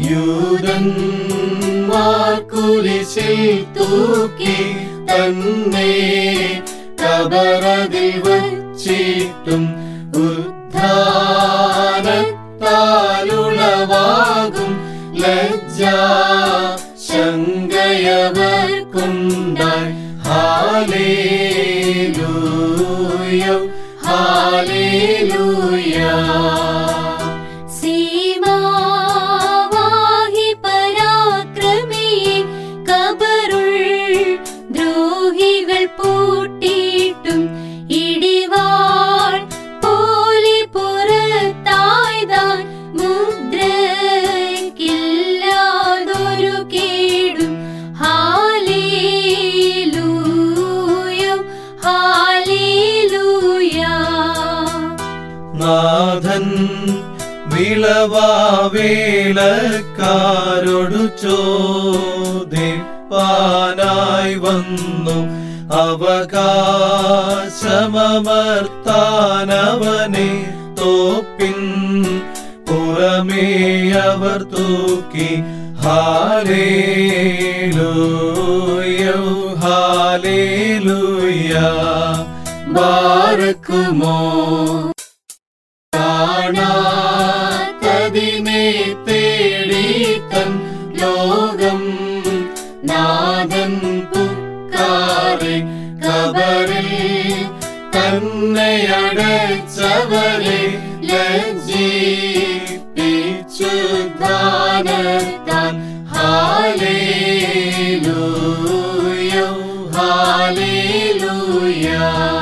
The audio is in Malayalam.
യൂദന്മാർ കുരിശിൽ തൂക്കി തന്നെ കബറതിൽ വച്ചിട്ടും ഉദ്ധാനത്താലുളവാകും ലജ്ജാ ശങ്കയവർക്കുണ്ടായി. Hallelujah hallelujah. സീമാവാഹി പരാക്രമിയെ കബറുൾ ദ്രോഹികൾ പൂട്ടിയിട്ടും ഇടിവാൾ പോലെ പുറത്തായതാൻ മുദ്രയ്ക്കില്ലാതൊരു കേടും. ഹല്ലേലൂയ ഹല്ലേലൂയ. നാഥൻ വിളവാവേലക്കാരോടു ചോദിപ്പാനായി വന്നു. അവകാശമമർത്താനവനെ തോപ്പിൻ പുറമേ അവർ തൂക്കി. Hallelujah hallelujah. ബാരക്കുമോ കാണാത്തതിനെ തേടി തൻ ലോകം നാഥൻ പുക്കാരെ കബറിൽ തന്നെ അടച്ചവരെ ലജ്ജിപ്പിച്ചു ദാനത്താൻ. Hallelujah hallelujah.